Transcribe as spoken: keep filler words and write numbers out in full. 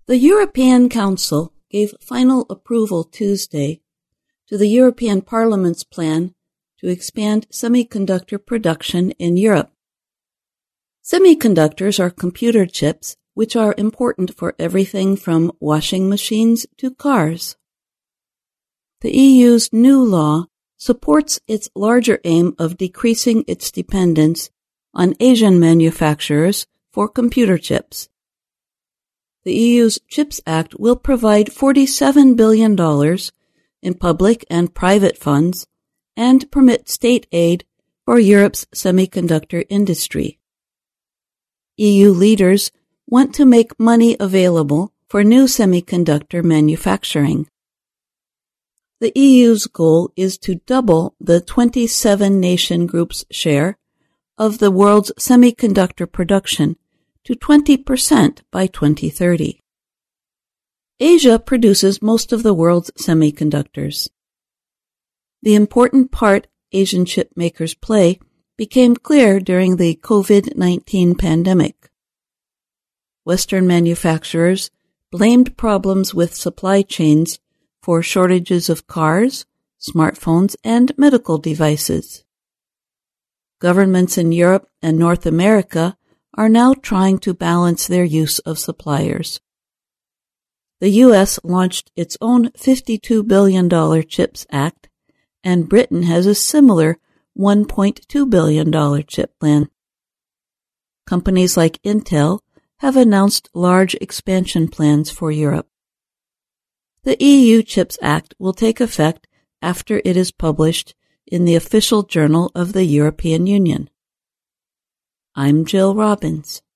The European Council gave final approval Tuesday to the European Parliament's plan to expand semiconductor production in Europe. Semiconductors are computer chips which are important for everything from washing machines to cars. The E U's new law supports its larger aim of decreasing its dependence on Asian manufacturers for computer chips. The E U's CHIPS Act will provide forty-seven billion dollars in public and private funds and permit state aid for Europe's semiconductor industry. E U leaders want to make money available for new semiconductor manufacturing. The E U's goal is to double the twenty-seven nation group's share of the world's semiconductor production to twenty percent by twenty thirty. Asia produces most of the world's semiconductors. The important part Asian chip makers play became clear during the COVID nineteen pandemic. Western manufacturers blamed problems with supply chains for shortages of cars, smartphones, and medical devices. Governments in Europe and North America are now trying to balance their use of suppliers. The U S launched its own fifty-two billion dollars CHIPS Act, and Britain has a similar one point two billion dollars chip plan. Companies like Intel have announced large expansion plans for Europe. The E U CHIPS Act will take effect after it is published in the official journal of the European Union. I'm Jill Robbins.